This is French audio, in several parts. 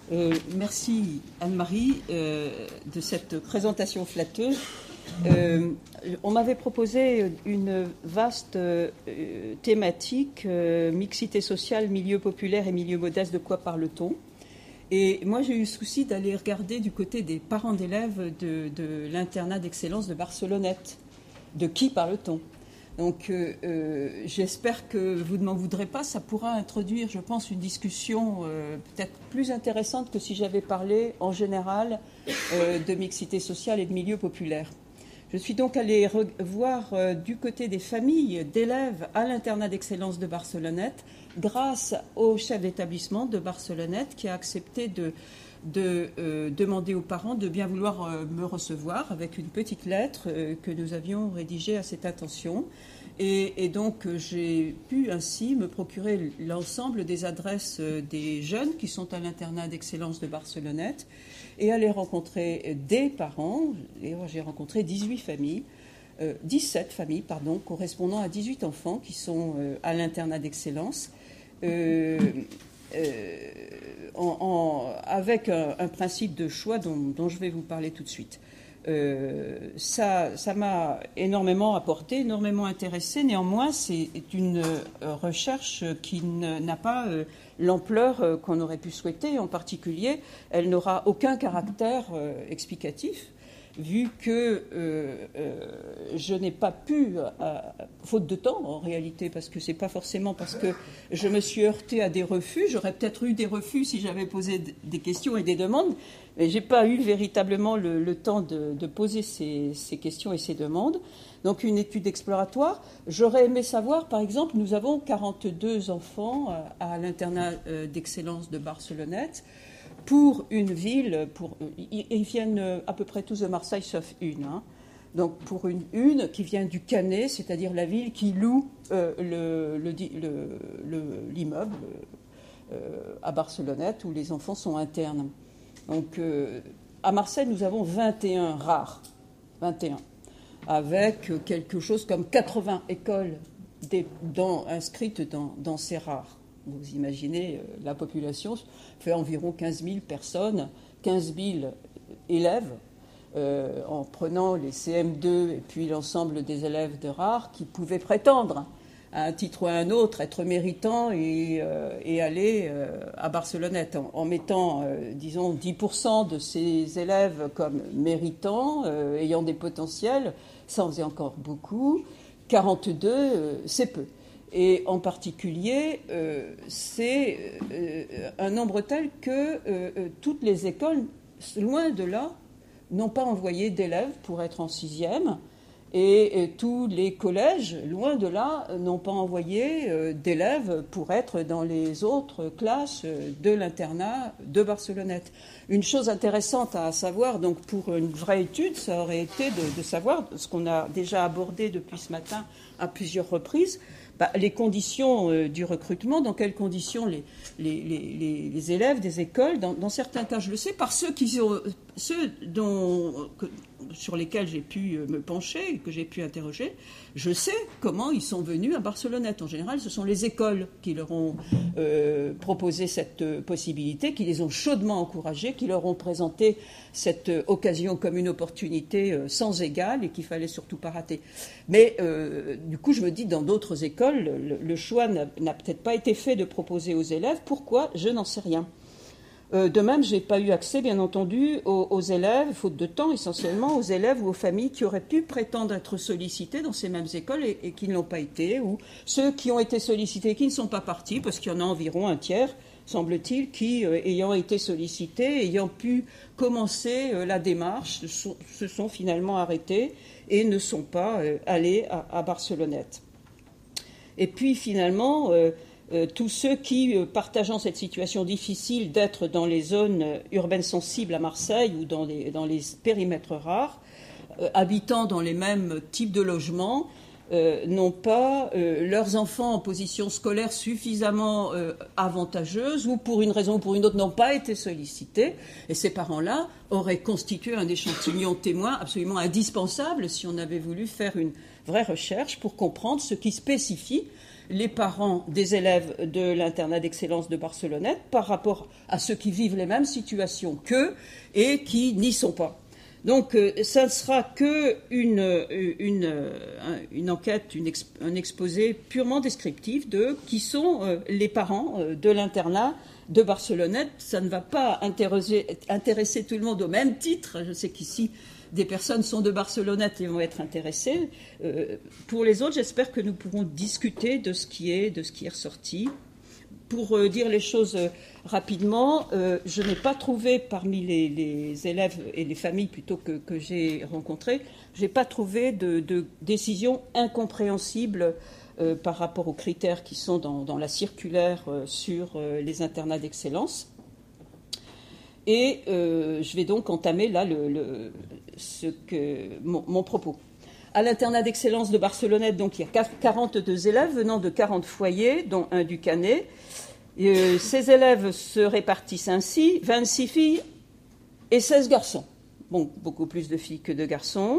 Merci Anne-Marie de cette présentation flatteuse. On m'avait proposé une vaste thématique, mixité sociale, milieu populaire et milieu modeste, de quoi parle-t-on? Et moi j'ai eu le souci d'aller regarder du côté des parents d'élèves de l'internat d'excellence de Barcelonnette. De qui parle-t-on? Donc j'espère que vous ne m'en voudrez pas, ça pourra introduire, je pense, une discussion peut-être plus intéressante que si j'avais parlé en général de mixité sociale et de milieu populaire. Je suis donc allée voir du côté des familles d'élèves à l'internat d'excellence de Barcelonnette grâce au chef d'établissement de Barcelonnette qui a accepté de demander aux parents de bien vouloir me recevoir avec une petite lettre que nous avions rédigée à cette intention. Et donc j'ai pu ainsi me procurer l'ensemble des adresses des jeunes qui sont à l'internat d'excellence de Barcelonnette et aller rencontrer des parents. Et j'ai rencontré 17 familles, correspondant à 18 enfants qui sont à l'internat d'excellence. Avec un principe de choix dont je vais vous parler tout de suite. Ça m'a énormément apporté, énormément intéressé. Néanmoins, c'est une recherche qui n'a pas l'ampleur qu'on aurait pu souhaiter. En particulier, elle n'aura aucun caractère explicatif, vu que je n'ai pas pu, faute de temps en réalité, parce que c'est pas forcément parce que je me suis heurtée à des refus, j'aurais peut-être eu des refus si j'avais posé des questions et des demandes, mais j'ai pas eu véritablement le temps de poser ces questions et ces demandes. Donc une étude exploratoire. J'aurais aimé savoir, par exemple, nous avons 42 enfants à l'internat d'excellence de Barcelonnette. Pour une ville, ils viennent à peu près tous de Marseille, sauf une. Donc pour une qui vient du Canet, c'est-à-dire la ville qui loue l'immeuble à Barcelonnette où les enfants sont internes. Donc à Marseille, nous avons 21 rares, 21, avec quelque chose comme 80 écoles inscrites dans ces rares. Vous imaginez, la population fait environ 15 000 personnes, 15 000 élèves, en prenant les CM2 et puis l'ensemble des élèves de rares qui pouvaient prétendre à un titre ou à un autre, être méritants et aller à Barcelonnette en mettant, disons, 10% de ces élèves comme méritants, ayant des potentiels, ça en faisait encore beaucoup, 42, c'est peu. Et en particulier, c'est un nombre tel que toutes les écoles, loin de là, n'ont pas envoyé d'élèves pour être en 6e. Et tous les collèges, loin de là, n'ont pas envoyé d'élèves pour être dans les autres classes de l'internat de Barcelonnette. Une chose intéressante à savoir, donc pour une vraie étude, ça aurait été de savoir ce qu'on a déjà abordé depuis ce matin à plusieurs reprises, les conditions du recrutement, dans quelles conditions les élèves des écoles, dans certains cas je le sais, par ceux sur lesquels j'ai pu me pencher et que j'ai pu interroger, je sais comment ils sont venus à Barcelonnette. En général, ce sont les écoles qui leur ont proposé cette possibilité, qui les ont chaudement encouragés, qui leur ont présenté cette occasion comme une opportunité sans égale et qu'il fallait surtout pas rater. Mais du coup, je me dis, dans d'autres écoles, le choix n'a peut-être pas été fait de proposer aux élèves. Pourquoi? Je n'en sais rien. De même, je n'ai pas eu accès, bien entendu, aux élèves, faute de temps essentiellement, aux élèves ou aux familles qui auraient pu prétendre être sollicités dans ces mêmes écoles et qui ne l'ont pas été, ou ceux qui ont été sollicités et qui ne sont pas partis, parce qu'il y en a environ un tiers, semble-t-il, qui, ayant été sollicités, ayant pu commencer la démarche, se sont finalement arrêtés et ne sont pas allés à Barcelonnette. Et puis finalement, tous ceux qui, partageant cette situation difficile d'être dans les zones urbaines sensibles à Marseille ou dans les périmètres rares, habitant dans les mêmes types de logements, n'ont pas leurs enfants en position scolaire suffisamment avantageuse ou pour une raison ou pour une autre n'ont pas été sollicités. Et ces parents-là auraient constitué un échantillon témoin absolument indispensable si on avait voulu faire une vraie recherche pour comprendre ce qui spécifie les parents des élèves de l'internat d'excellence de Barcelonnette par rapport à ceux qui vivent les mêmes situations qu'eux et qui n'y sont pas. Donc, ça ne sera qu'une enquête, un exposé purement descriptif de qui sont les parents de l'internat de Barcelonnette. Ça ne va pas intéresser tout le monde au même titre. Je sais qu'ici, des personnes sont de Barcelonnette et vont être intéressées. Pour les autres, j'espère que nous pourrons discuter de ce qui est ressorti. Pour dire les choses rapidement, je n'ai pas trouvé parmi les élèves et les familles plutôt que j'ai rencontrées, je n'ai pas trouvé de décision incompréhensible par rapport aux critères qui sont dans la circulaire sur les internats d'excellence. Et je vais donc entamer là mon propos. À l'internat d'excellence de Barcelonnette, donc, il y a 42 élèves venant de 40 foyers, dont un du Canet. Ces élèves se répartissent ainsi, 26 filles et 16 garçons. Bon, beaucoup plus de filles que de garçons.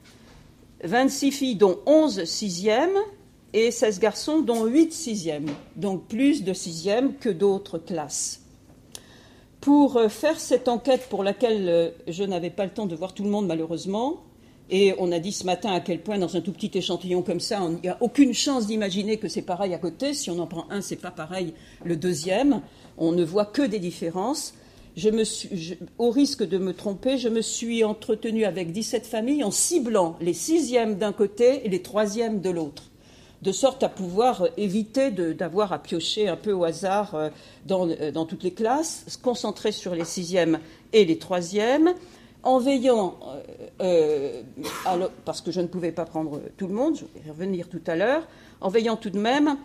26 filles, dont 11 sixièmes, et 16 garçons, dont 8 sixièmes. Donc plus de sixièmes que d'autres classes. Pour faire cette enquête pour laquelle je n'avais pas le temps de voir tout le monde, malheureusement, et on a dit ce matin à quel point, dans un tout petit échantillon comme ça, il n'y a aucune chance d'imaginer que c'est pareil à côté. Si on en prend un, c'est pas pareil le deuxième. On ne voit que des différences. Au risque de me tromper, je me suis entretenue avec 17 familles en ciblant les sixièmes d'un côté et les troisièmes de l'autre, de sorte à pouvoir éviter d'avoir à piocher un peu au hasard dans toutes les classes, se concentrer sur les sixièmes et les troisièmes, en veillant, parce que je ne pouvais pas prendre tout le monde, je vais y revenir tout à l'heure, en veillant tout de même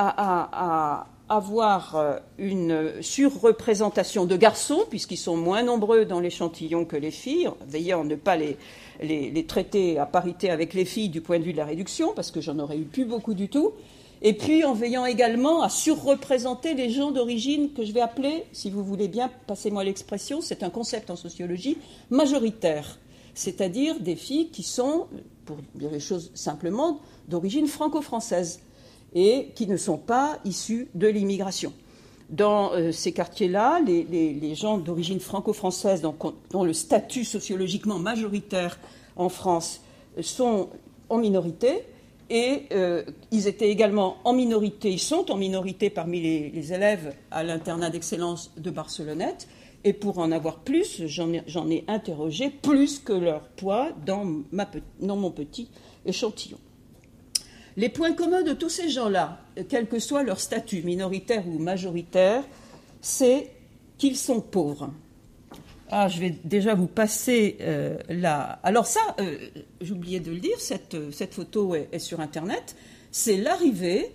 à avoir une surreprésentation de garçons, puisqu'ils sont moins nombreux dans l'échantillon que les filles, en veillant à ne pas les traiter à parité avec les filles du point de vue de la réduction, parce que j'en aurais eu plus beaucoup du tout, et puis en veillant également à surreprésenter les gens d'origine que je vais appeler, si vous voulez bien, passez-moi l'expression, c'est un concept en sociologie, majoritaire, c'est-à-dire des filles qui sont, pour dire les choses simplement, d'origine franco-française et qui ne sont pas issues de l'immigration. Dans ces quartiers-là, les gens d'origine franco-française, dont le statut sociologiquement majoritaire en France, sont en minorité, et ils étaient également en minorité, ils sont en minorité parmi les élèves à l'internat d'excellence de Barcelonnette, et pour en avoir plus, j'en ai interrogé plus que leur poids dans mon petit échantillon. Les points communs de tous ces gens-là, quel que soit leur statut, minoritaire ou majoritaire, c'est qu'ils sont pauvres. Ah, je vais déjà vous passer là. Alors ça, j'oubliais de le dire, cette photo est sur Internet. C'est l'arrivée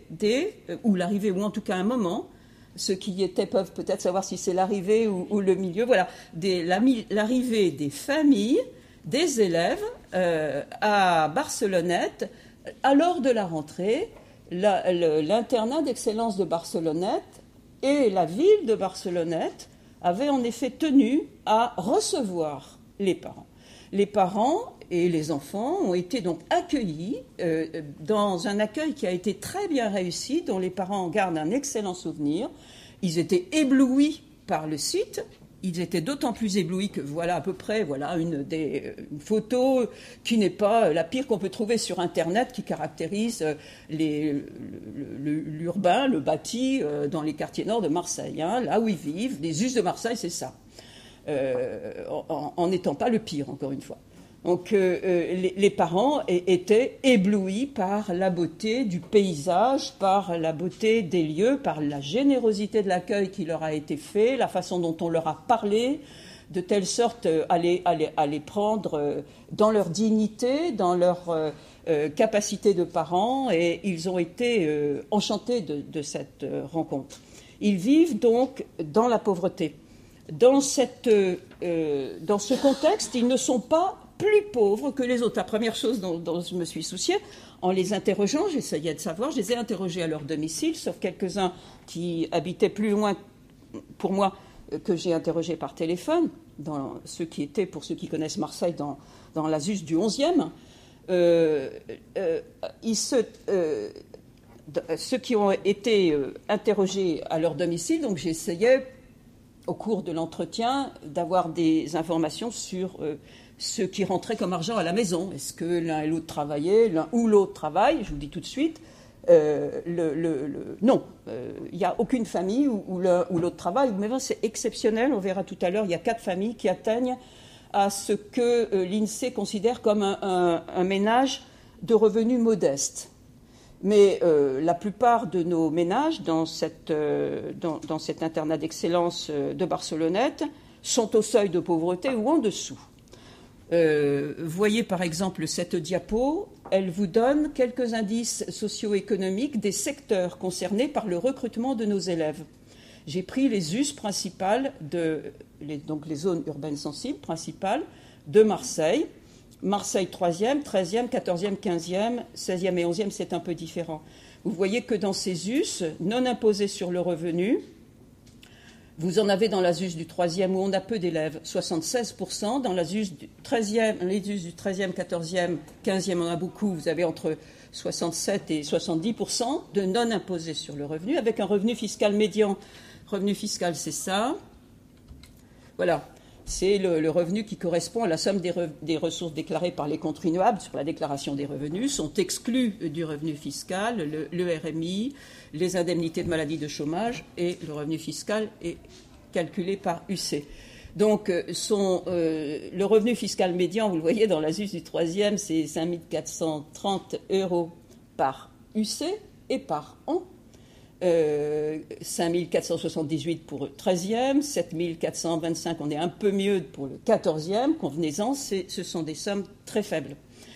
ou en tout cas un moment, ceux qui y étaient peuvent peut-être savoir si c'est l'arrivée ou le milieu, voilà, l'arrivée des familles, des élèves à Barcelonnette, à l'heure de la rentrée. L'internat d'excellence de Barcelonnette et la ville de Barcelonnette avaient en effet tenu à recevoir les parents. Les parents et les enfants ont été donc accueillis dans un accueil qui a été très bien réussi, dont les parents en gardent un excellent souvenir. Ils étaient éblouis par le site. Ils étaient d'autant plus éblouis que voilà à peu près une photo qui n'est pas la pire qu'on peut trouver sur Internet, qui caractérise l'urbain, le bâti dans les quartiers nord de Marseille, hein, là où ils vivent. Les us de Marseille, c'est ça, en n'étant pas le pire, encore une fois. Donc les parents étaient éblouis par la beauté du paysage, par la beauté des lieux, par la générosité de l'accueil qui leur a été fait, la façon dont on leur a parlé, de telle sorte à les prendre dans leur dignité, dans leur capacité de parents, et ils ont été enchantés de cette rencontre. Ils vivent donc dans la pauvreté. Dans ce contexte, ils ne sont pas plus pauvres que les autres. La première chose dont je me suis souciée, en les interrogeant, j'essayais de savoir, je les ai interrogés à leur domicile, sauf quelques-uns qui habitaient plus loin, pour moi, que j'ai interrogés par téléphone, pour ceux qui connaissent Marseille, dans la ZUS du 11e. ceux qui ont été interrogés à leur domicile, donc j'essayais, au cours de l'entretien, d'avoir des informations sur ce qui rentrait comme argent à la maison. Est-ce que l'un et l'autre travaillaient, l'un ou l'autre travaille? Je vous dis tout de suite, non. Il n'y a aucune famille où l'un ou l'autre travaille, mais c'est exceptionnel. On verra tout à l'heure, il y a 4 familles qui atteignent à ce que l'INSEE considère comme un ménage de revenus modestes. Mais la plupart de nos ménages dans cet internat d'excellence de Barcelonnette sont au seuil de pauvreté ou en dessous. Voyez par exemple cette diapo, elle vous donne quelques indices socio-économiques des secteurs concernés par le recrutement de nos élèves. J'ai pris les us principales, donc les zones urbaines sensibles principales de Marseille. Marseille 3e, 13e, 14e, 15e, 16e et 11e, c'est un peu différent. Vous voyez que dans ces us non imposés sur le revenu, vous en avez dans la ZUS du 3e où on a peu d'élèves, 76%. Dans la ZUS du 13e, les ZUS du 13e, 14e, 15e, on a beaucoup. Vous avez entre 67 et 70% de non imposés sur le revenu, avec un revenu fiscal médian. Revenu fiscal, c'est ça. Voilà. C'est le revenu qui correspond à la somme des ressources déclarées par les contribuables sur la déclaration des revenus, sont exclus du revenu fiscal le RMI, les indemnités de maladie de chômage, et le revenu fiscal est calculé par UC. Donc le revenu fiscal médian, vous le voyez dans la ZUS du 3e, c'est 5 430 € par UC et par an. 5 478 pour le 13e, 7 425, on est un peu mieux pour le 14e, convenez-en, ce sont des sommes très faibles.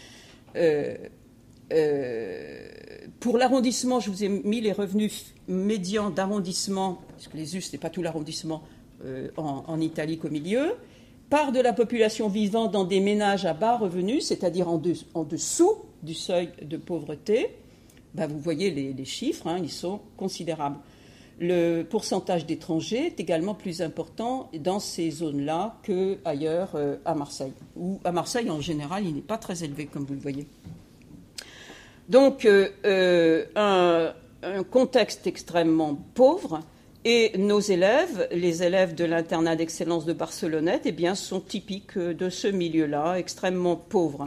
Pour l'arrondissement, je vous ai mis les revenus médians d'arrondissement, parce que les US, ce n'est pas tout l'arrondissement, en italique au milieu, part de la population vivant dans des ménages à bas revenus, c'est-à-dire en dessous du seuil de pauvreté. Vous voyez les chiffres, ils sont considérables. Le pourcentage d'étrangers est également plus important dans ces zones-là qu'ailleurs à Marseille. Ou à Marseille, en général, il n'est pas très élevé, comme vous le voyez. Donc, un contexte extrêmement pauvre, et nos élèves, les élèves de l'internat d'excellence de Barcelonnette, sont typiques de ce milieu-là, extrêmement pauvre.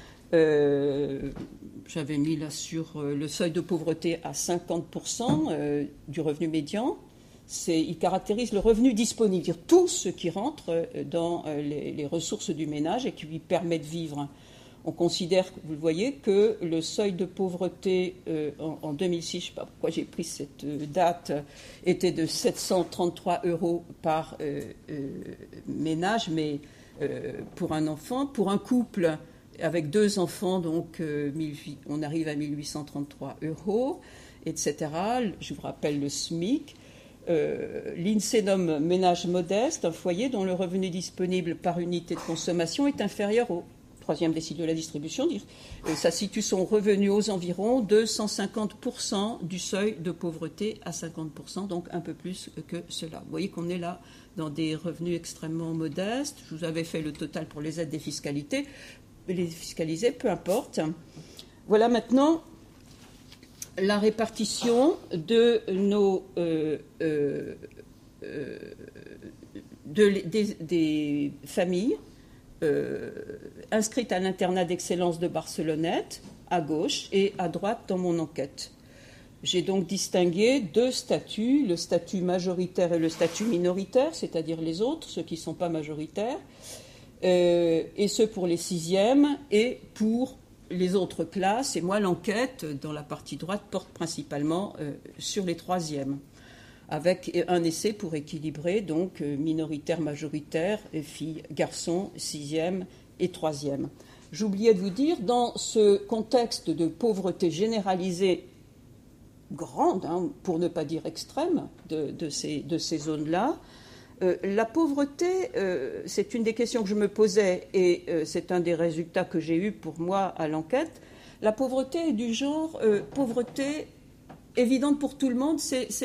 J'avais mis là sur le seuil de pauvreté à 50% du revenu médian. Il caractérise le revenu disponible, c'est-à-dire tout ce qui rentre dans les ressources du ménage et qui lui permet de vivre. On considère, vous le voyez, que le seuil de pauvreté en 2006, je ne sais pas pourquoi j'ai pris cette date, était de 733 € par ménage, mais pour un enfant, pour un couple avec 2 enfants, donc on arrive à 1 833 €, etc. Je vous rappelle le SMIC. L'INSEE nomme ménage modeste un foyer dont le revenu disponible par unité de consommation est inférieur au 3e décile de la distribution. Ça situe son revenu aux environs de 150% du seuil de pauvreté à 50%, donc un peu plus que cela. Vous voyez qu'on est là dans des revenus extrêmement modestes. Je vous avais fait le total pour les aides défiscalisées. Les fiscalisés, peu importe. Voilà maintenant la répartition de des familles inscrites à l'internat d'excellence de Barcelonnette, à gauche, et à droite dans mon enquête. J'ai donc distingué 2 statuts, le statut majoritaire et le statut minoritaire, c'est-à-dire les autres, ceux qui ne sont pas majoritaires, et ce pour les 6e et pour les autres classes. Et moi, l'enquête, dans la partie droite, porte principalement sur les 3e, avec un essai pour équilibrer, donc minoritaire, majoritaire, filles, garçons, 6e et 3e. J'oubliais de vous dire, dans ce contexte de pauvreté généralisée grande, pour ne pas dire extrême, de ces zones-là, la pauvreté, c'est une des questions que je me posais et c'est un des résultats que j'ai eu pour moi à l'enquête. La pauvreté est du genre pauvreté évidente pour tout le monde.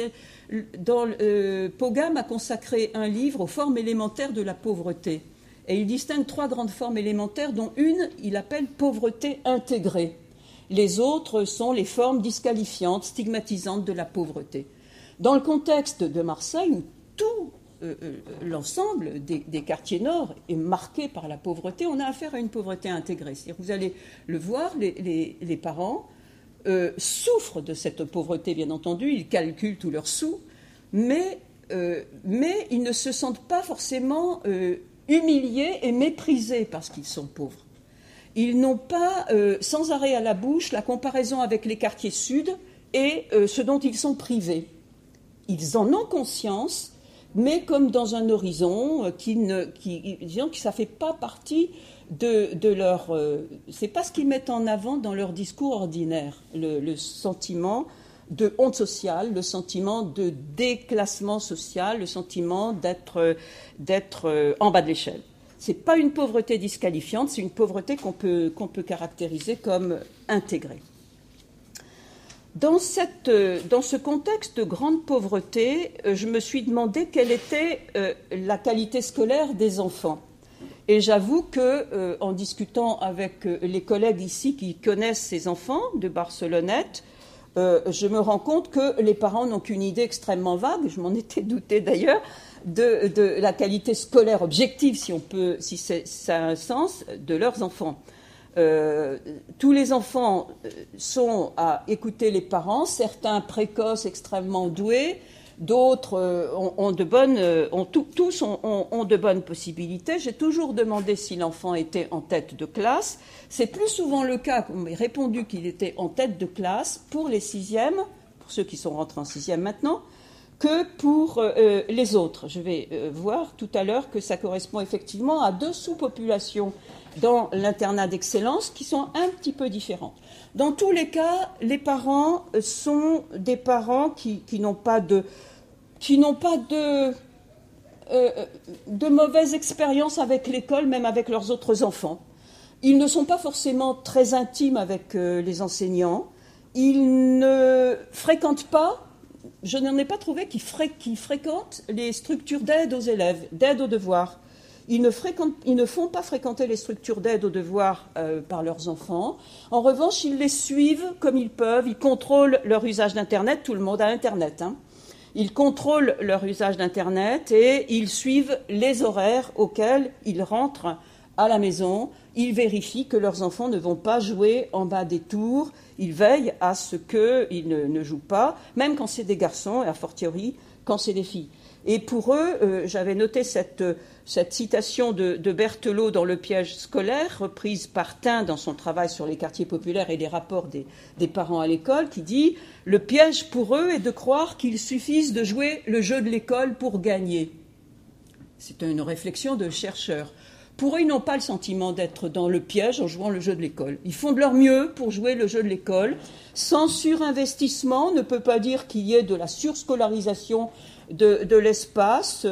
Pogam a consacré un livre aux formes élémentaires de la pauvreté. Et il distingue 3 grandes formes élémentaires, dont une, il appelle pauvreté intégrée. Les autres sont les formes disqualifiantes, stigmatisantes de la pauvreté. Dans le contexte de Marseille, où tout l'ensemble des quartiers nord est marqué par la pauvreté, on a affaire à une pauvreté intégrée. C'est-à-dire, vous allez le voir, les parents souffrent de cette pauvreté, bien entendu, ils calculent tous leurs sous, mais ils ne se sentent pas forcément humiliés et méprisés parce qu'ils sont pauvres. Ils n'ont pas, sans arrêt à la bouche, la comparaison avec les quartiers sud et ce dont ils sont privés. Ils en ont conscience, mais comme dans un horizon disons que ça ne fait pas partie de leur... c'est pas ce qu'ils mettent en avant dans leur discours ordinaire, le sentiment de honte sociale, le sentiment de déclassement social, le sentiment d'être en bas de l'échelle. Ce n'est pas une pauvreté disqualifiante, c'est une pauvreté qu'on peut caractériser comme intégrée. Dans ce contexte de grande pauvreté, je me suis demandé quelle était la qualité scolaire des enfants. Et j'avoue que, en discutant avec les collègues ici qui connaissent ces enfants de Barcelonnette, je me rends compte que les parents n'ont qu'une idée extrêmement vague, je m'en étais doutée d'ailleurs, de la qualité scolaire objective, si ça a un sens, de leurs enfants. Tous les enfants sont à écouter les parents, certains précoces, extrêmement doués, d'autres ont de bonnes possibilités. J'ai toujours demandé si l'enfant était en tête de classe. C'est plus souvent le cas qu'on m'ait répondu qu'il était en tête de classe pour les sixièmes, pour ceux qui sont rentrés en sixième maintenant, que pour les autres. Je vais voir tout à l'heure que ça correspond effectivement à 2 sous-populations dans l'internat d'excellence qui sont un petit peu différentes. Dans tous les cas, les parents sont des parents qui n'ont pas de mauvaise expérience avec l'école, même avec leurs autres enfants. Ils ne sont pas forcément très intimes avec les enseignants. Ils ne fréquentent pas, je n'en ai pas trouvé qui fréquentent les structures d'aide aux élèves, d'aide aux devoirs. Ils ne font pas fréquenter les structures d'aide aux devoirs par leurs enfants. En revanche, ils les suivent comme ils peuvent. Ils contrôlent leur usage d'Internet. Tout le monde a Internet. Ils contrôlent leur usage d'Internet et ils suivent les horaires auxquels ils rentrent à la maison. Ils vérifient que leurs enfants ne vont pas jouer en bas des tours. Ils veillent à ce qu'ils ne jouent pas, même quand c'est des garçons et a fortiori quand c'est des filles. Et pour eux, j'avais noté cette citation de Berthelot dans Le piège scolaire, reprise par Taine dans son travail sur les quartiers populaires et les rapports des parents à l'école, qui dit « Le piège pour eux est de croire qu'il suffise de jouer le jeu de l'école pour gagner ». C'est une réflexion de chercheur. Pour eux, ils n'ont pas le sentiment d'être dans le piège en jouant le jeu de l'école. Ils font de leur mieux pour jouer le jeu de l'école. Sans surinvestissement, on ne peut pas dire qu'il y ait de la surscolarisation de l'espace,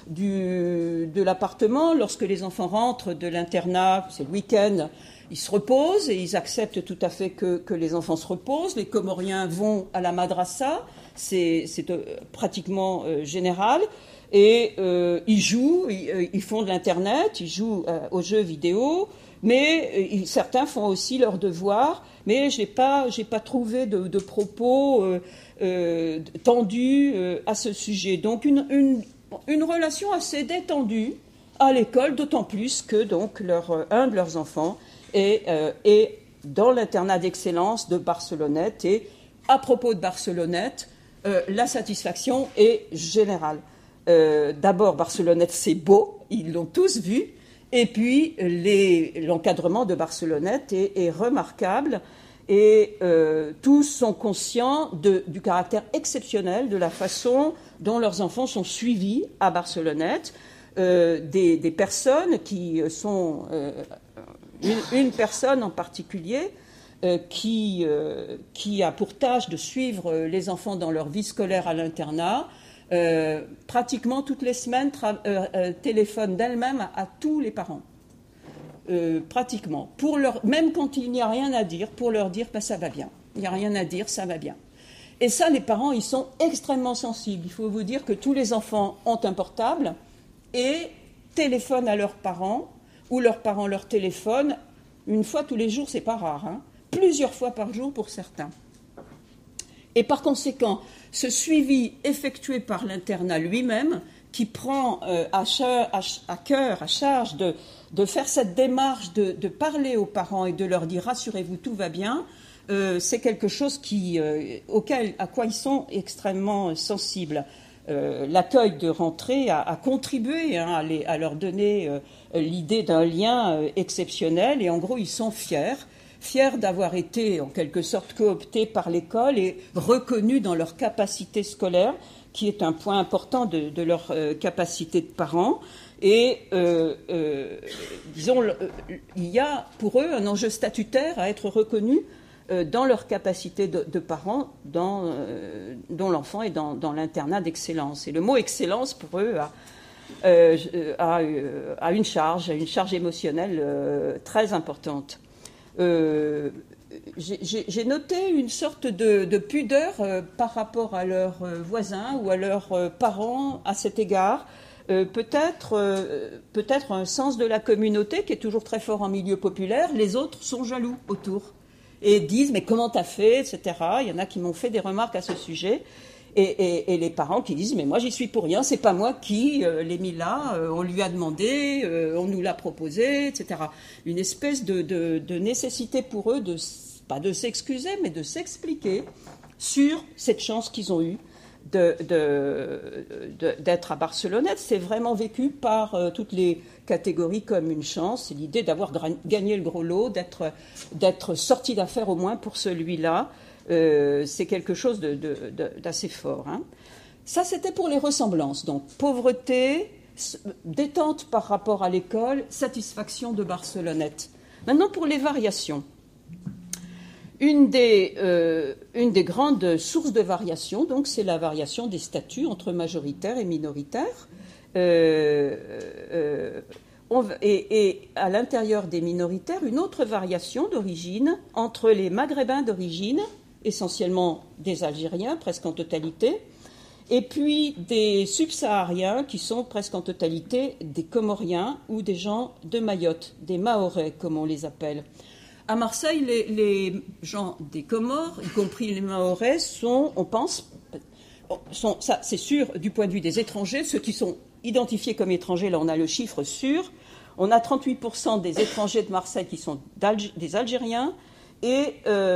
de l'appartement. Lorsque les enfants rentrent de l'internat, c'est le week-end, ils se reposent et ils acceptent tout à fait que les enfants se reposent. Les Comoriens vont à la madrasa, c'est pratiquement général. Et ils jouent, ils font de l'Internet, ils jouent aux jeux vidéo, mais certains font aussi leurs devoirs. Mais j'ai pas trouvé de propos tendus à ce sujet. Donc une relation assez détendue à l'école, d'autant plus que donc un de leurs enfants est dans l'internat d'excellence de Barcelonnette. Et à propos de Barcelonnette, la satisfaction est générale. D'abord, Barcelonnette, c'est beau, ils l'ont tous vu, et puis l'encadrement de Barcelonnette est remarquable, et tous sont conscients du caractère exceptionnel de la façon dont leurs enfants sont suivis à Barcelonnette, des personnes qui sont... une personne en particulier qui a pour tâche de suivre les enfants dans leur vie scolaire à l'internat, pratiquement toutes les semaines téléphone d'elle-même à tous les parents. Pratiquement. Même quand il n'y a rien à dire, pour leur dire ça va bien. Il n'y a rien à dire, ça va bien. Et ça, les parents, ils sont extrêmement sensibles. Il faut vous dire que tous les enfants ont un portable et téléphonent à leurs parents, ou leurs parents leur téléphonent. Une fois tous les jours, c'est pas rare, plusieurs fois par jour pour certains. Et par conséquent, ce suivi effectué par l'internat lui-même, qui prend à charge de faire cette démarche de parler aux parents et de leur dire « rassurez-vous, tout va bien », c'est quelque chose à quoi ils sont extrêmement sensibles. L'accueil de rentrée a contribué à leur donner l'idée d'un lien exceptionnel, et en gros, ils sont fiers d'avoir été en quelque sorte cooptés par l'école et reconnus dans leur capacité scolaire, qui est un point important de leur capacité de parents. Et disons, il y a pour eux un enjeu statutaire à être reconnu dans leur capacité de parents, dont l'enfant est dans l'internat d'excellence. Et le mot excellence pour eux a une charge émotionnelle très importante. J'ai noté une sorte de pudeur par rapport à leurs voisins ou à leurs parents à cet égard. Peut-être un sens de la communauté qui est toujours très fort en milieu populaire. Les autres sont jaloux autour et disent « mais comment t'as fait ?» etc. Il y en a qui m'ont fait des remarques à ce sujet. Et les parents qui disent « mais moi j'y suis pour rien, c'est pas moi qui l'ai mis là, on lui a demandé, on nous l'a proposé, etc. » Une espèce de nécessité pour eux, pas de s'excuser, mais de s'expliquer sur cette chance qu'ils ont eue d'être à Barcelonnette. C'est vraiment vécu par toutes les catégories comme une chance. C'est l'idée d'avoir gagné le gros lot, d'être sorti d'affaires au moins pour celui-là. C'est quelque chose d'assez fort. Hein. Ça, c'était pour les ressemblances. Donc, pauvreté, détente par rapport à l'école, satisfaction de Barcelonnette. Maintenant, pour les variations. Une des grandes sources de variation, donc, c'est la variation des statuts entre majoritaires et minoritaires. Et à l'intérieur des minoritaires, une autre variation d'origine entre les Maghrébins d'origine, essentiellement des Algériens, presque en totalité, et puis des subsahariens qui sont presque en totalité des Comoriens ou des gens de Mayotte, des Mahorais comme on les appelle. À Marseille, les gens des Comores, y compris les Mahorais, ça c'est sûr du point de vue des étrangers, ceux qui sont identifiés comme étrangers, là on a le chiffre sûr, on a 38% des étrangers de Marseille qui sont des Algériens et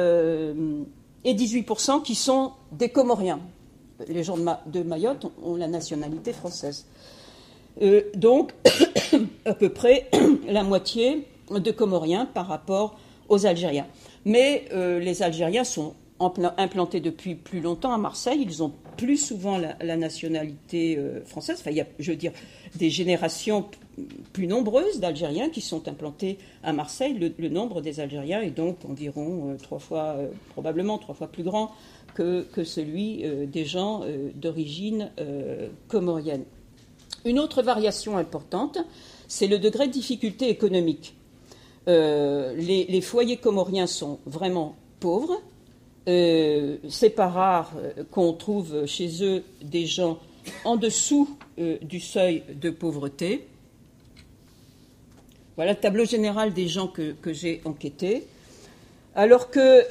18% qui sont des Comoriens. Les gens de Mayotte ont la nationalité française. Donc, à peu près la moitié de Comoriens par rapport aux Algériens. Mais les Algériens sont implantés depuis plus longtemps à Marseille. Ils ont plus souvent la nationalité française. Enfin, il y a, je veux dire, des générations plus nombreuses d'Algériens qui sont implantés à Marseille. Le nombre des Algériens est donc environ probablement trois fois plus grand que celui des gens d'origine comorienne. Une autre variation importante, c'est le degré de difficulté économique. Les foyers comoriens sont vraiment pauvres. C'est pas rare qu'on trouve chez eux des gens en dessous du seuil de pauvreté. Voilà le tableau général des gens que j'ai enquêtés. Alors que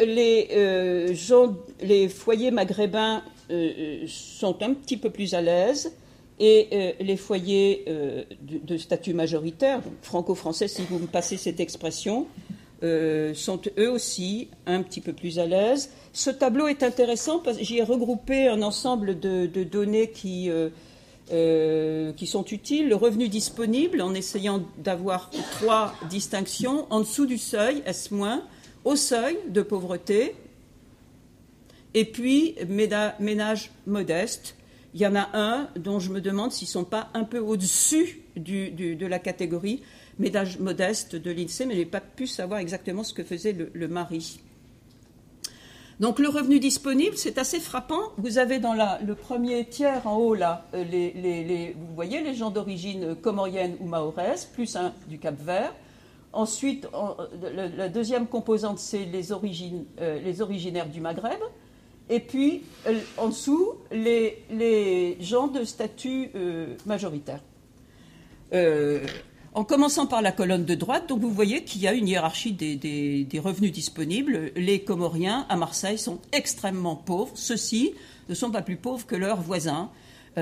les foyers maghrébins sont un petit peu plus à l'aise, et les foyers de statut majoritaire, franco-français si vous me passez cette expression, sont eux aussi un petit peu plus à l'aise. Ce tableau est intéressant parce que j'y ai regroupé un ensemble de données qui sont utiles. Le revenu disponible, en essayant d'avoir 3 distinctions. En dessous du seuil, S-, au seuil de pauvreté, et puis ménages modestes. Il y en a un dont je me demande s'ils ne sont pas un peu au-dessus de la catégorie ménage modeste de l'INSEE, mais je n'ai pas pu savoir exactement ce que faisait le mari. Donc le revenu disponible, c'est assez frappant. Vous avez dans le premier tiers en haut, là, vous voyez les gens d'origine comorienne ou mahoraise, plus un du Cap-Vert. Ensuite, la deuxième composante, c'est les originaires du Maghreb. Et puis, en dessous, les gens de statut majoritaire. En commençant par la colonne de droite, donc vous voyez qu'il y a une hiérarchie des revenus disponibles. Les Comoriens à Marseille sont extrêmement pauvres. Ceux-ci ne sont pas plus pauvres que leurs voisins.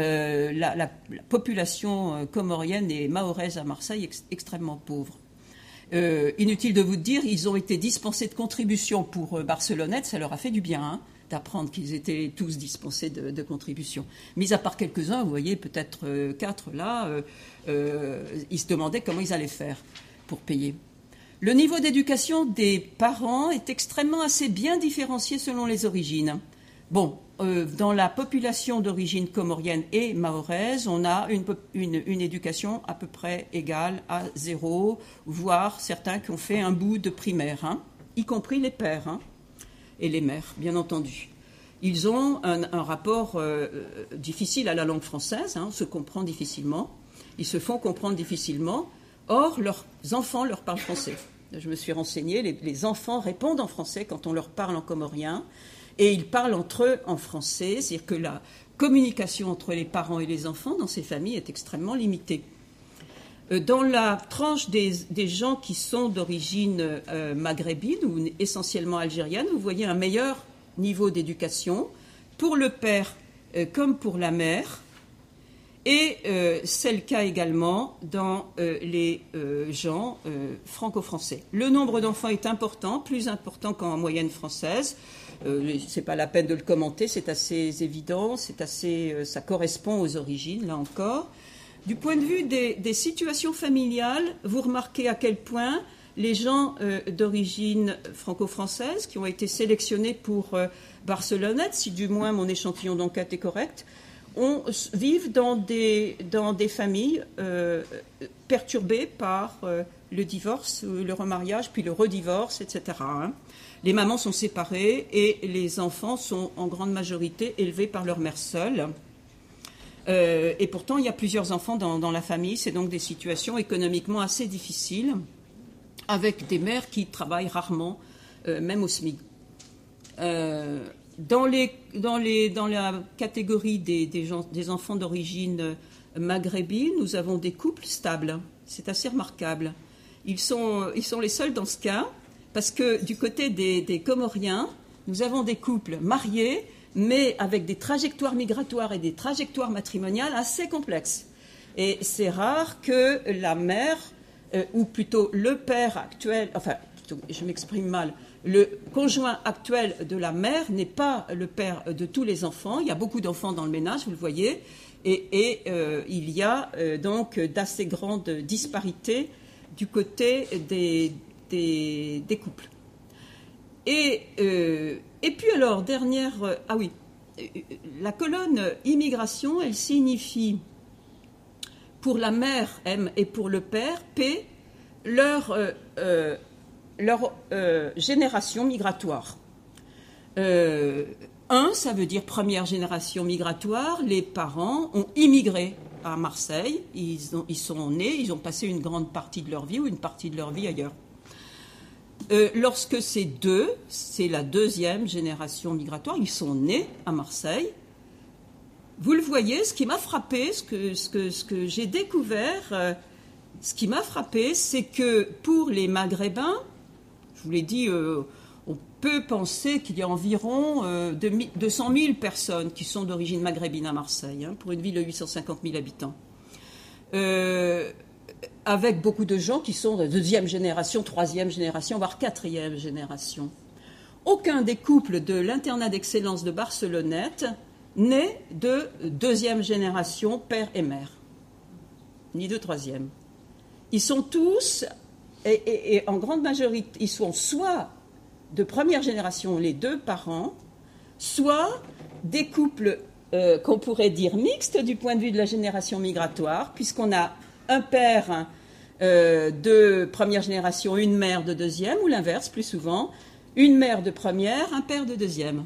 La population comorienne et mahoraise à Marseille est extrêmement pauvre. Inutile de vous dire, ils ont été dispensés de contributions pour Barcelonnette, ça leur a fait du bien hein, d'apprendre qu'ils étaient tous dispensés de contributions. Mis à part quelques-uns, vous voyez, peut-être 4 là, ils se demandaient comment ils allaient faire pour payer. Le niveau d'éducation des parents est extrêmement assez bien différencié selon les origines. Bon, dans la population d'origine comorienne et mahoraise, on a une éducation à peu près égale à 0, voire certains qui ont fait un bout de primaire, hein, y compris les pères hein, et les mères, bien entendu. Ils ont un rapport difficile à la langue française, hein, on se comprend difficilement, ils se font comprendre difficilement, or leurs enfants leur parlent français. Je me suis renseignée, les enfants répondent en français quand on leur parle en comorien, et ils parlent entre eux en français, c'est-à-dire que la communication entre les parents et les enfants dans ces familles est extrêmement limitée. Dans la tranche des gens qui sont d'origine maghrébine ou essentiellement algérienne, vous voyez un meilleur niveau d'éducation pour le père comme pour la mère. Et c'est le cas également dans les gens franco-français. Le nombre d'enfants est important, plus important qu'en moyenne française. C'est pas la peine de le commenter, c'est assez évident, ça correspond aux origines, là encore. Du point de vue des situations familiales, vous remarquez à quel point les gens d'origine franco-française qui ont été sélectionnés pour Barcelonnette, si du moins mon échantillon d'enquête est correct, vivent dans des familles perturbées par le divorce, le remariage, puis le redivorce, etc. Hein. Les mamans sont séparées et les enfants sont en grande majorité élevés par leur mère seule. Et pourtant, il y a plusieurs enfants dans la famille. C'est donc des situations économiquement assez difficiles, avec des mères qui travaillent rarement, même au SMIC. Dans la catégorie des enfants d'origine maghrébine, nous avons des couples stables. C'est assez remarquable. Ils sont les seuls dans ce cas, parce que du côté des Comoriens, nous avons des couples mariés, mais avec des trajectoires migratoires et des trajectoires matrimoniales assez complexes. Et c'est rare que la mère, ou plutôt le père actuel, enfin, je m'exprime mal, le conjoint actuel de la mère n'est pas le père de tous les enfants. Il y a beaucoup d'enfants dans le ménage, vous le voyez, et il y a donc d'assez grandes disparités du côté des couples. Et puis alors, la colonne immigration, elle signifie pour la mère, M, et pour le père, P, leur génération migratoire. 1, ça veut dire première génération migratoire. Les parents ont immigré à Marseille. Ils sont nés, ils ont passé une grande partie de leur vie ou une partie de leur vie ailleurs. Lorsque c'est 2, c'est la deuxième génération migratoire. Ils sont nés à Marseille. Vous le voyez, ce qui m'a frappé, ce que j'ai découvert, ce qui m'a frappé, c'est que pour les Maghrébins, je vous l'ai dit, on peut penser qu'il y a environ 200 000 personnes qui sont d'origine maghrébine à Marseille, hein, pour une ville de 850 000 habitants. Avec beaucoup de gens qui sont de deuxième génération, troisième génération, voire quatrième génération. Aucun des couples de l'internat d'excellence de Barcelonnette n'est de deuxième génération, père et mère, ni de troisième. Ils sont tous, et en grande majorité, ils sont soit de première génération, les deux parents, soit des couples qu'on pourrait dire mixtes du point de vue de la génération migratoire, puisqu'on a un père de première génération, une mère de deuxième, ou l'inverse plus souvent, une mère de première, un père de deuxième.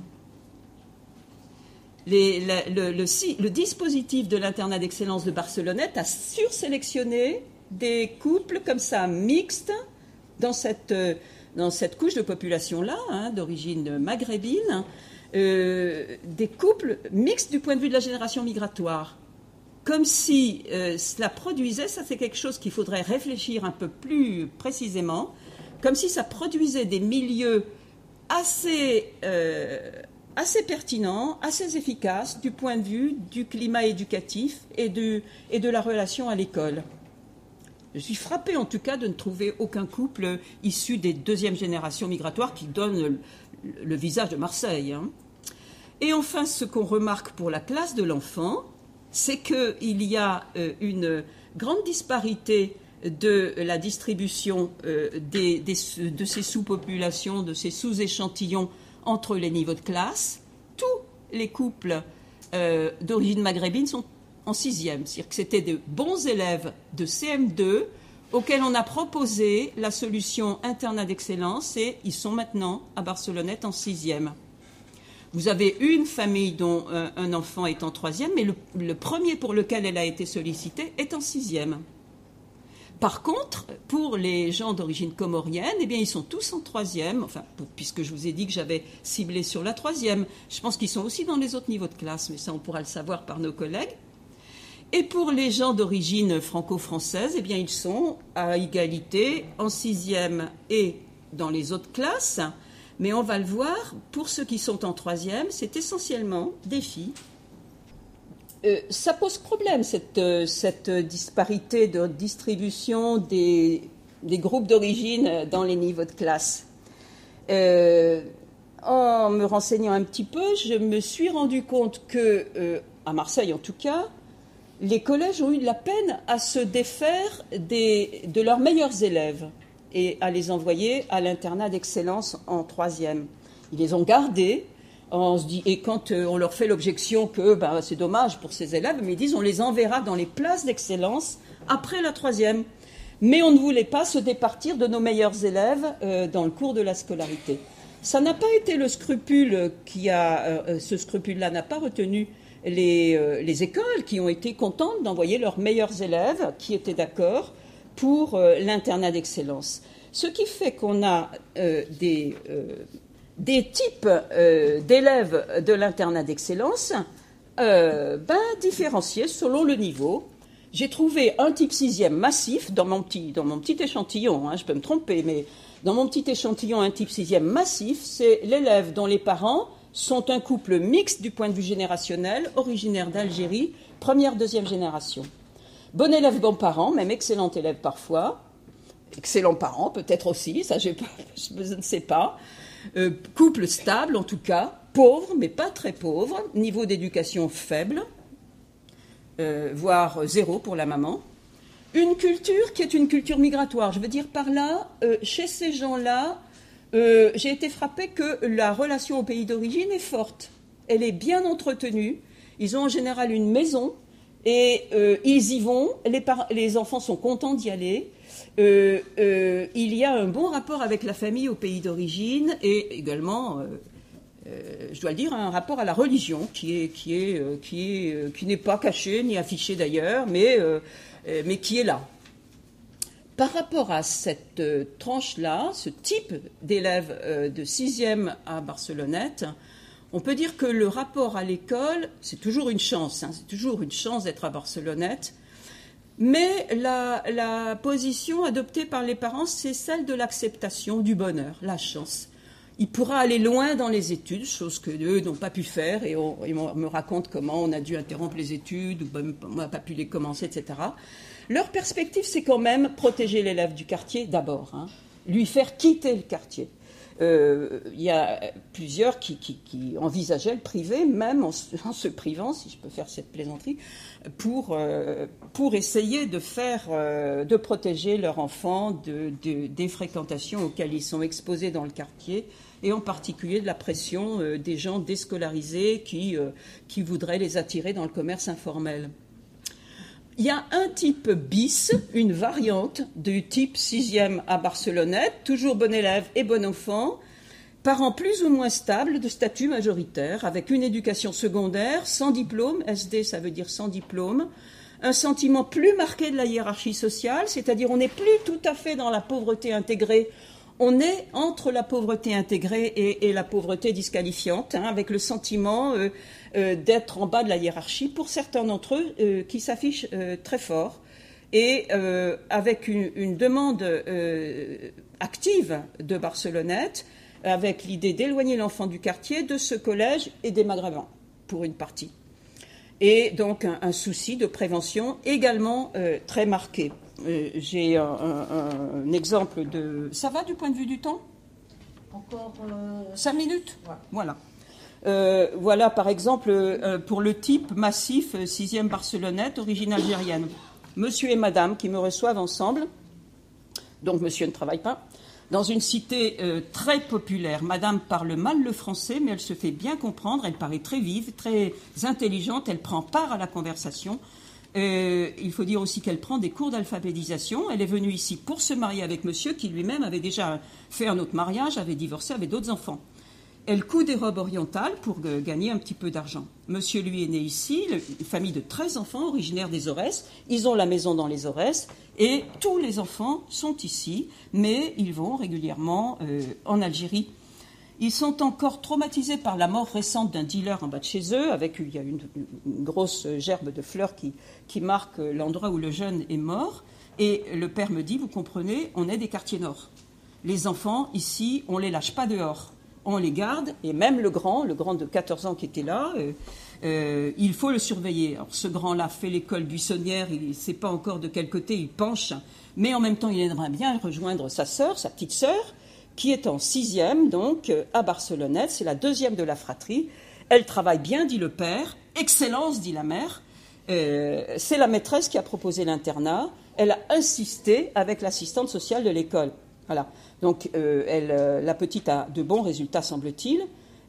Le dispositif de l'internat d'excellence de Barcelonnette a sursélectionné des couples comme ça, mixtes, dans cette couche de population-là, hein, d'origine maghrébine, des couples mixtes du point de vue de la génération migratoire. comme si cela produisait, ça c'est quelque chose qu'il faudrait réfléchir un peu plus précisément, comme si ça produisait des milieux assez pertinents, assez efficaces du point de vue du climat éducatif et de la relation à l'école. Je suis frappée en tout cas de ne trouver aucun couple issu des deuxièmes générations migratoires qui donne le visage de Marseille. Et enfin, ce qu'on remarque pour la classe de l'enfant, c'est qu'il y a une grande disparité de la distribution de ces sous-populations, de ces sous-échantillons entre les niveaux de classe. Tous les couples d'origine maghrébine sont en 6e. C'est-à-dire que c'était de bons élèves de CM2 auxquels on a proposé la solution internat d'excellence et ils sont maintenant à Barcelonnette en 6e. Vous avez une famille dont un enfant est en 3e, mais le premier pour lequel elle a été sollicitée est en 6e. Par contre, pour les gens d'origine comorienne, eh bien, ils sont tous en 3e, enfin, puisque je vous ai dit que j'avais ciblé sur la 3e. Je pense qu'ils sont aussi dans les autres niveaux de classe, mais ça, on pourra le savoir par nos collègues. Et pour les gens d'origine franco-française, eh bien, ils sont à égalité en 6e et dans les autres classes. Mais on va le voir, pour ceux qui sont en 3e, c'est essentiellement des filles. Ça pose problème, cette disparité de distribution des groupes d'origine dans les niveaux de classe. En me renseignant un petit peu, je me suis rendu compte que, à Marseille en tout cas, les collèges ont eu de la peine à se défaire de leurs meilleurs élèves et à les envoyer à l'internat d'excellence en 3e. Ils les ont gardés. On se dit, et quand on leur fait l'objection que c'est dommage pour ces élèves, mais ils disent on les enverra dans les places d'excellence après la 3e. Mais on ne voulait pas se départir de nos meilleurs élèves dans le cours de la scolarité. Ça n'a pas été le scrupule ce scrupule-là n'a pas retenu les écoles qui ont été contentes d'envoyer leurs meilleurs élèves qui étaient d'accord pour l'internat d'excellence. Ce qui fait qu'on a des types d'élèves de l'internat d'excellence différenciés selon le niveau. J'ai trouvé un type 6e massif dans mon petit échantillon, je peux me tromper, mais dans mon petit échantillon, un type 6e massif, c'est l'élève dont les parents sont un couple mixte du point de vue générationnel, originaire d'Algérie, première, deuxième génération. Bon élève, bon parent, même excellent élève parfois, excellent parent peut-être aussi, ça je ne sais pas. Couple stable en tout cas, pauvre mais pas très pauvre, niveau d'éducation faible, voire 0 pour la maman. Une culture qui est une culture migratoire. Je veux dire par là, chez ces gens-là, j'ai été frappée que la relation au pays d'origine est forte. Elle est bien entretenue. Ils ont en général une maison et ils y vont. Les enfants sont contents d'y aller. Il y a un bon rapport avec la famille au pays d'origine et également, je dois le dire, un rapport à la religion qui n'est pas caché ni affiché d'ailleurs, mais qui est là. Par rapport à cette tranche-là, ce type d'élèves de 6e à Barcelonnette, on peut dire que le rapport à l'école, c'est toujours une chance, c'est toujours une chance d'être à Barcelonnette, mais la position adoptée par les parents, c'est celle de l'acceptation du bonheur, la chance. Il pourra aller loin dans les études, chose que eux n'ont pas pu faire, et on me raconte comment on a dû interrompre les études, ou on n'a pas pu les commencer, etc. Leur perspective, c'est quand même protéger l'élève du quartier d'abord, lui faire quitter le quartier. Il y a plusieurs qui envisageaient le privé, même en se privant, si je peux faire cette plaisanterie, pour essayer de protéger leur enfant des fréquentations auxquelles ils sont exposés dans le quartier, et en particulier de la pression des gens déscolarisés qui voudraient les attirer dans le commerce informel. Il y a un type bis, une variante du type 6e à Barcelonnette, toujours bon élève et bon enfant, parents plus ou moins stables de statut majoritaire, avec une éducation secondaire, sans diplôme, SD ça veut dire sans diplôme, un sentiment plus marqué de la hiérarchie sociale, c'est-à-dire on n'est plus tout à fait dans la pauvreté intégrée, On est entre la pauvreté intégrée et la pauvreté disqualifiante, avec le sentiment d'être en bas de la hiérarchie, pour certains d'entre eux qui s'affichent très fort, et avec une demande active de Barcelonnette, avec l'idée d'éloigner l'enfant du quartier, de ce collège et des Maghrébins, pour une partie. Et donc un souci de prévention également très marqué. J'ai un exemple de... Ça va du point de vue du temps ? Encore 5 minutes ? Ouais. Voilà. Voilà par exemple pour le type massif 6e Barcelonnette, origine algérienne. Monsieur et madame qui me reçoivent ensemble, donc monsieur ne travaille pas, dans une cité très populaire. Madame parle mal le français, mais elle se fait bien comprendre, elle paraît très vive, très intelligente, elle prend part à la conversation. Il faut dire aussi qu'elle prend des cours d'alphabétisation. Elle est venue ici pour se marier avec monsieur qui lui-même avait déjà fait un autre mariage, avait divorcé, avait d'autres enfants. Elle coud des robes orientales pour gagner un petit peu d'argent. Monsieur, lui, est né ici, une famille de 13 enfants originaires des Aurès. Ils ont la maison dans les Aurès et tous les enfants sont ici, mais ils vont régulièrement en Algérie. Ils sont encore traumatisés par la mort récente d'un dealer en bas de chez eux. Il y a une grosse gerbe de fleurs qui marque l'endroit où le jeune est mort. Et le père me dit, vous comprenez, on est des quartiers nord. Les enfants, ici, on ne les lâche pas dehors. On les garde, et même le grand de 14 ans qui était là, il faut le surveiller. Alors, ce grand-là fait l'école buissonnière, il ne sait pas encore de quel côté il penche, mais en même temps, il aimerait bien rejoindre sa sœur, sa petite sœur, qui est en 6e, donc, à Barcelonnette. C'est la 2e de la fratrie. Elle travaille bien, dit le père. Excellence, dit la mère. C'est la maîtresse qui a proposé l'internat. Elle a insisté avec l'assistante sociale de l'école. Voilà. Donc, la petite a de bons résultats, semble-t-il.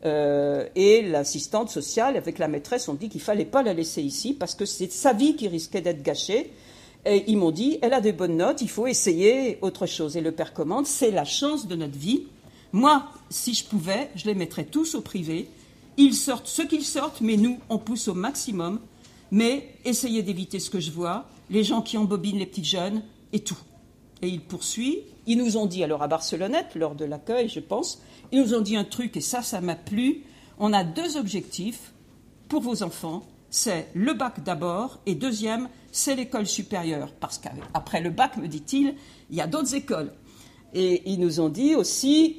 Et l'assistante sociale, avec la maîtresse, ont dit qu'il ne fallait pas la laisser ici parce que c'est sa vie qui risquait d'être gâchée. Et ils m'ont dit, elle a de bonnes notes, il faut essayer autre chose. Et le père commande, c'est la chance de notre vie. Moi, si je pouvais, je les mettrais tous au privé. Ils sortent ce qu'ils sortent, mais nous, on pousse au maximum. Mais essayez d'éviter ce que je vois, les gens qui embobinent les petites jeunes et tout. Et il poursuit. Ils nous ont dit, alors à Barcelonnette, lors de l'accueil, je pense, ils nous ont dit un truc, et ça m'a plu. On a 2 objectifs pour vos enfants. C'est le bac d'abord, et deuxième, c'est l'école supérieure. Parce qu'après le bac, me dit-il, il y a d'autres écoles. Et ils nous ont dit aussi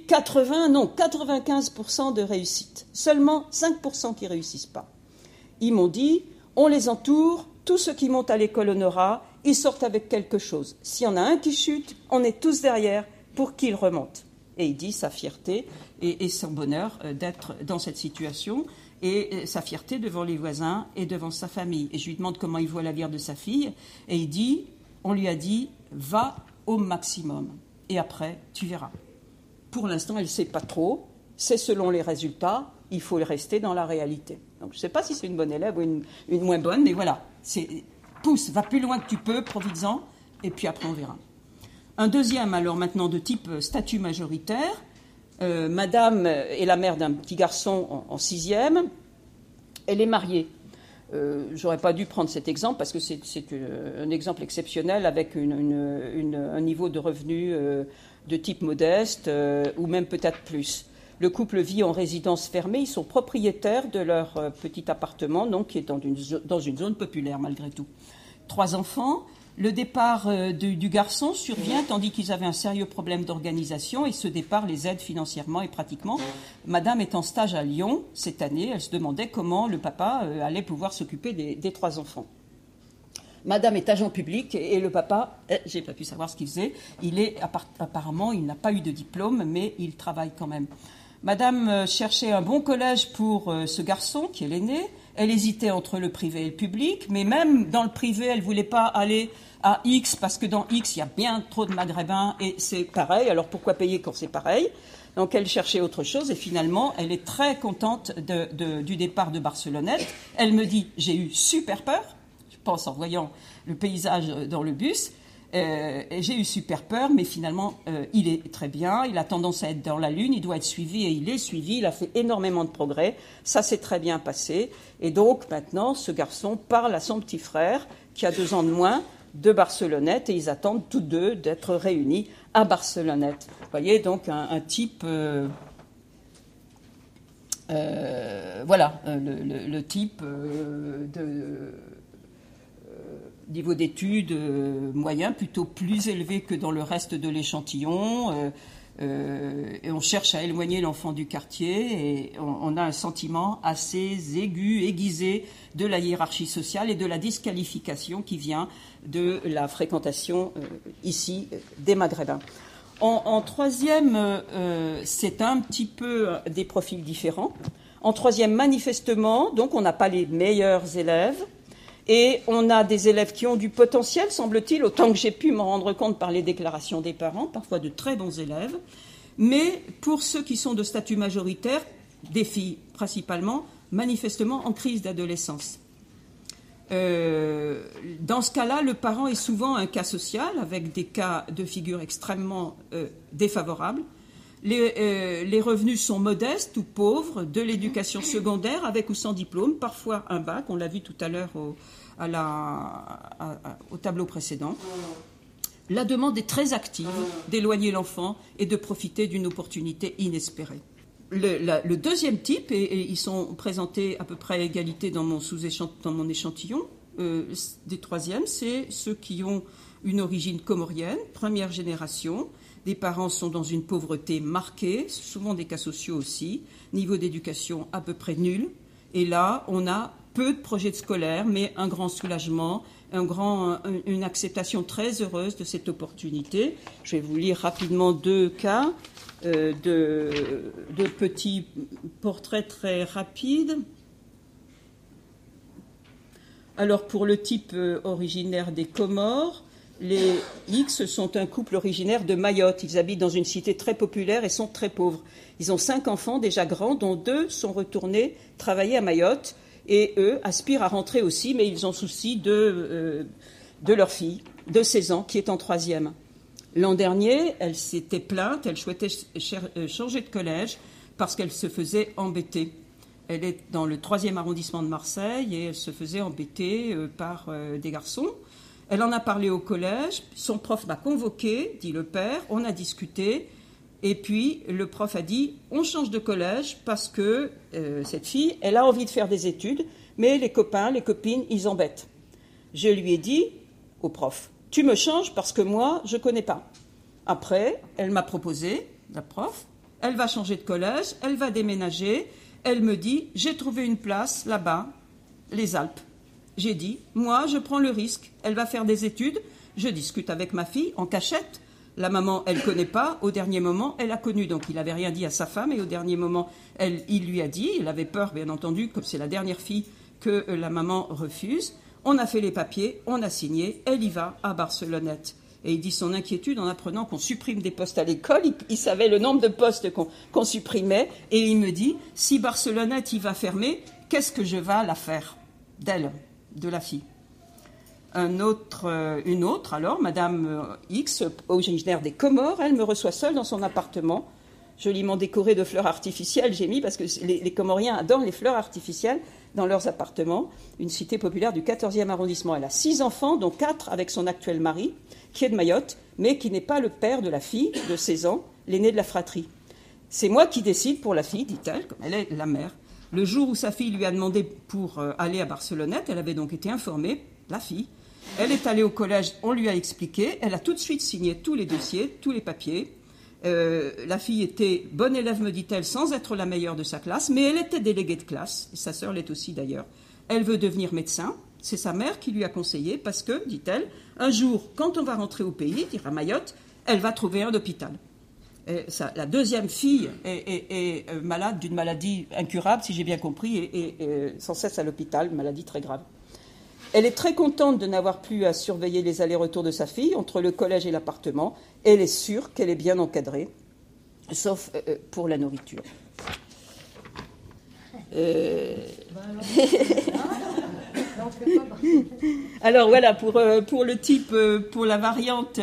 95% de réussite. Seulement 5% qui ne réussissent pas. Ils m'ont dit, on les entoure, tous ceux qui montent à l'école Honorat, ils sortent avec quelque chose. S'il y en a un qui chute, on est tous derrière pour qu'il remonte. Et il dit sa fierté et son bonheur d'être dans cette situation et sa fierté devant les voisins et devant sa famille. Et je lui demande comment il voit l'avenir de sa fille. Et il dit, on lui a dit, va au maximum. Et après, tu verras. Pour l'instant, elle ne sait pas trop. C'est selon les résultats. Il faut rester dans la réalité. Donc, je ne sais pas si c'est une bonne élève ou une moins bonne, mais voilà. Pousse, va plus loin que tu peux, profites-en, et puis après, on verra. Un deuxième, alors maintenant, de type statut majoritaire. Madame est la mère d'un petit garçon en 6e. Elle est mariée. J'aurais pas dû prendre cet exemple parce que c'est un exemple exceptionnel avec un niveau de revenu de type modeste ou même peut-être plus. Le couple vit en résidence fermée. Ils sont propriétaires de leur petit appartement, donc qui est dans une zone populaire malgré tout. 3 enfants. Le départ du garçon survient tandis qu'ils avaient un sérieux problème d'organisation et ce départ les aide financièrement et pratiquement. Madame est en stage à Lyon cette année. Elle se demandait comment le papa allait pouvoir s'occuper des 3 enfants. Madame est agent public et le papa, j'ai pas pu savoir ce qu'il faisait. Apparemment, il n'a pas eu de diplôme, mais il travaille quand même. Madame cherchait un bon collège pour ce garçon qui est l'aîné. Elle hésitait entre le privé et le public, mais même dans le privé, elle ne voulait pas aller à X, parce que dans X, il y a bien trop de Maghrébins, et c'est pareil, alors pourquoi payer quand c'est pareil ? Donc elle cherchait autre chose, et finalement, elle est très contente du départ de Barcelonnette. Elle me dit, j'ai eu super peur, je pense en voyant le paysage dans le bus, j'ai eu super peur, mais finalement, il est très bien, il a tendance à être dans la lune, il doit être suivi, et il est suivi, il a fait énormément de progrès, ça s'est très bien passé, et donc maintenant, ce garçon parle à son petit frère, qui a 2 ans de moins, de Barcelonnette et ils attendent tous deux d'être réunis à Barcelonnette. Vous voyez donc un type, voilà, le type de niveau d'études moyen, plutôt plus élevé que dans le reste de l'échantillon. Et on cherche à éloigner l'enfant du quartier et on a un sentiment assez aigu, aiguisé de la hiérarchie sociale et de la disqualification qui vient de la fréquentation ici des Maghrébins. En troisième, c'est un petit peu des profils différents. En troisième, manifestement, donc on n'a pas les meilleurs élèves et on a des élèves qui ont du potentiel, semble-t-il, autant que j'ai pu m'en rendre compte par les déclarations des parents, parfois de très bons élèves. Mais pour ceux qui sont de statut majoritaire, des filles principalement, manifestement en crise d'adolescence. Dans ce cas-là, le parent est souvent un cas social avec des cas de figure extrêmement défavorables. Les revenus sont modestes ou pauvres, de l'éducation secondaire avec ou sans diplôme, parfois un bac, on l'a vu tout à l'heure au tableau précédent. La demande est très active d'éloigner l'enfant et de profiter d'une opportunité inespérée. Le deuxième type, et ils sont présentés à peu près à égalité dans mon échantillon, des troisièmes, c'est ceux qui ont une origine comorienne, première génération. Les parents sont dans une pauvreté marquée, souvent des cas sociaux aussi, niveau d'éducation à peu près nul. Et là, on a peu de projets scolaires, mais un grand soulagement, une acceptation très heureuse de cette opportunité. Je vais vous lire rapidement deux cas de petits portraits très rapides. Alors, pour le type originaire des Comores, les X sont un couple originaire de Mayotte. Ils habitent dans une cité très populaire et sont très pauvres. Ils ont 5 enfants déjà grands, dont 2 sont retournés travailler à Mayotte. Et eux aspirent à rentrer aussi, mais ils ont souci de leur fille, de 16 ans, qui est en 3e. L'an dernier, elle s'était plainte, elle souhaitait changer de collège parce qu'elle se faisait embêter. Elle est dans le 3e arrondissement de Marseille et elle se faisait embêter par des garçons. Elle en a parlé au collège, son prof m'a convoqué, dit le père, on a discuté, et puis le prof a dit on change de collège parce que cette fille, elle a envie de faire des études, mais les copains, les copines, ils embêtent. Je lui ai dit au prof, tu me changes parce que moi, je ne connais pas. Après, elle m'a proposé, la prof, elle va changer de collège, elle va déménager, elle me dit j'ai trouvé une place là-bas, les Alpes. J'ai dit, moi, je prends le risque. Elle va faire des études. Je discute avec ma fille en cachette. La maman, elle ne connaît pas. Au dernier moment, elle a connu. Donc, il n'avait rien dit à sa femme. Et au dernier moment, il lui a dit. Elle avait peur, bien entendu, comme c'est la dernière fille que la maman refuse. On a fait les papiers. On a signé. Elle y va à Barcelonnette. Et il dit son inquiétude en apprenant qu'on supprime des postes à l'école. Il savait le nombre de postes qu'on supprimait. Et il me dit, si Barcelonnette y va fermer, qu'est-ce que je vais la faire d'elle, de la fille. Une autre, alors, Madame X, originaire des Comores, elle me reçoit seule dans son appartement, joliment décoré de fleurs artificielles, j'ai mis, parce que les Comoriens adorent les fleurs artificielles dans leurs appartements, une cité populaire du 14e arrondissement. Elle a 6 enfants, dont 4 avec son actuel mari, qui est de Mayotte, mais qui n'est pas le père de la fille de 16 ans, l'aînée de la fratrie. C'est moi qui décide pour la fille, dit-elle, comme elle est la mère. Le jour où sa fille lui a demandé pour aller à Barcelonnette, elle avait donc été informée, la fille. Elle est allée au collège, on lui a expliqué. Elle a tout de suite signé tous les dossiers, tous les papiers. La fille était bonne élève, me dit-elle, sans être la meilleure de sa classe, mais elle était déléguée de classe, et sa sœur l'est aussi d'ailleurs. Elle veut devenir médecin. C'est sa mère qui lui a conseillé parce que, dit-elle, un jour, quand on va rentrer au pays, dire à Mayotte, elle va trouver un hôpital. La deuxième fille est malade d'une maladie incurable, si j'ai bien compris, et sans cesse à l'hôpital, une maladie très grave. Elle est très contente de n'avoir plus à surveiller les allers-retours de sa fille entre le collège et l'appartement. Elle est sûre qu'elle est bien encadrée, sauf pour la nourriture. Alors voilà, pour le type, pour la variante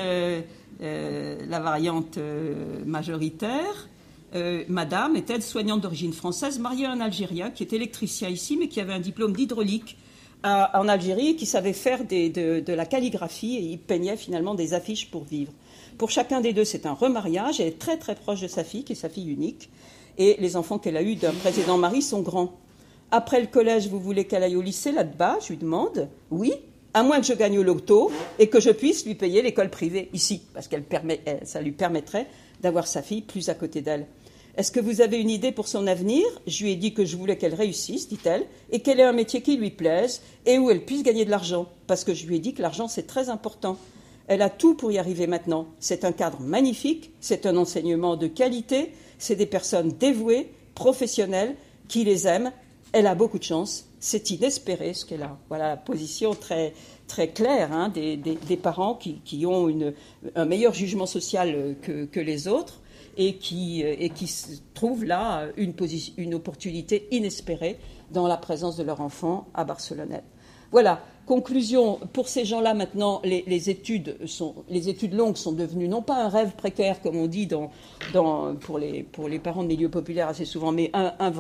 majoritaire, madame est aide-soignante d'origine française, mariée à un Algérien qui est électricien ici, mais qui avait un diplôme d'hydraulique en Algérie qui savait faire de la calligraphie et il peignait finalement des affiches pour vivre. Pour chacun des deux, c'est un remariage. Elle est très très proche de sa fille, qui est sa fille unique. Et les enfants qu'elle a eus d'un précédent mari sont grands. Après le collège, vous voulez qu'elle aille au lycée là-bas? Je lui demande. Oui, à moins que je gagne au loto et que je puisse lui payer l'école privée ici, parce que ça lui permettrait d'avoir sa fille plus à côté d'elle. Est-ce que vous avez une idée pour son avenir? Je lui ai dit que je voulais qu'elle réussisse, dit-elle, et qu'elle ait un métier qui lui plaise et où elle puisse gagner de l'argent, parce que je lui ai dit que l'argent, c'est très important. Elle a tout pour y arriver maintenant. C'est un cadre magnifique, c'est un enseignement de qualité, c'est des personnes dévouées, professionnelles, qui les aiment. Elle a beaucoup de chance, c'est inespéré ce qu'elle a. Voilà la position très, très claire hein, des parents qui ont un meilleur jugement social que les autres et qui trouvent là une opportunité inespérée dans la présence de leur enfant à Barcelonnette. Voilà, conclusion, pour ces gens-là maintenant, les études longues sont devenues non pas un rêve précaire comme on dit pour les parents de milieux populaires assez souvent, mais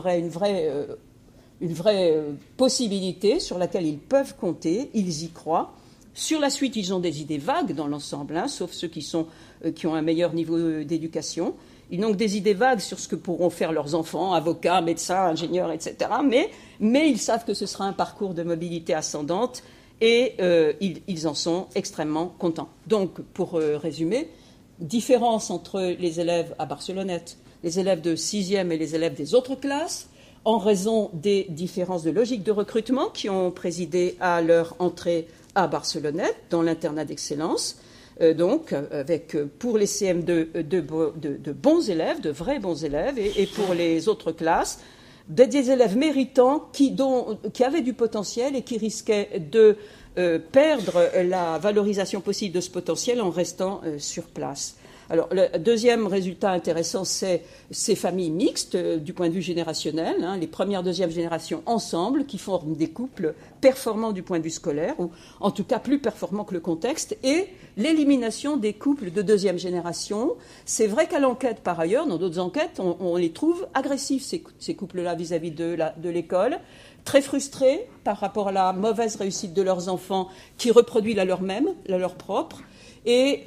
une vraie possibilité sur laquelle ils peuvent compter, ils y croient. Sur la suite, ils ont des idées vagues dans l'ensemble, hein, sauf ceux qui ont un meilleur niveau d'éducation. Ils n'ont que des idées vagues sur ce que pourront faire leurs enfants, avocats, médecins, ingénieurs, etc. Mais ils savent que ce sera un parcours de mobilité ascendante et ils en sont extrêmement contents. Donc, pour résumer, différence entre les élèves à Barcelonnette, les élèves de 6e et les élèves des autres classes, en raison des différences de logique de recrutement qui ont présidé à leur entrée à Barcelonnette, dans l'internat d'excellence. Donc, avec pour les CM2 de bons élèves, de vrais bons élèves, et pour les autres classes, des élèves méritants qui avaient du potentiel et qui risquaient de perdre la valorisation possible de ce potentiel en restant sur place. Alors, le deuxième résultat intéressant, c'est ces familles mixtes du point de vue générationnel, hein, les première, deuxième génération ensemble, qui forment des couples performants du point de vue scolaire, ou en tout cas plus performants que le contexte, et l'élimination des couples de deuxième génération. C'est vrai qu'à l'enquête, par ailleurs, dans d'autres enquêtes, on les trouve agressifs, ces couples-là, vis-à-vis de l'école, très frustrés par rapport à la mauvaise réussite de leurs enfants, qui reproduit la leur propre, et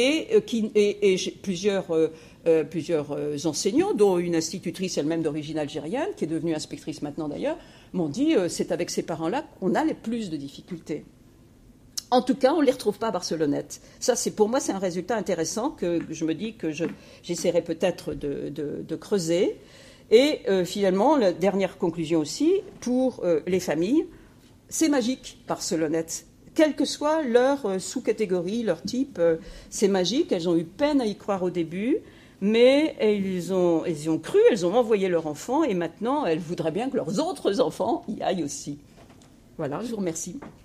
plusieurs enseignants, dont une institutrice elle-même d'origine algérienne, qui est devenue inspectrice maintenant d'ailleurs, m'ont dit c'est avec ces parents-là qu'on a les plus de difficultés. En tout cas, on ne les retrouve pas à Barcelonnette. Ça, pour moi, c'est un résultat intéressant que je me dis que j'essaierai peut-être de creuser. Et finalement, la dernière conclusion aussi, pour les familles, c'est magique, Barcelonnette. Quelle que soit leur sous-catégorie, leur type, c'est magique. Elles ont eu peine à y croire au début, mais elles y ont cru, elles ont envoyé leurs enfants, et maintenant, elles voudraient bien que leurs autres enfants y aillent aussi. Voilà, je vous remercie.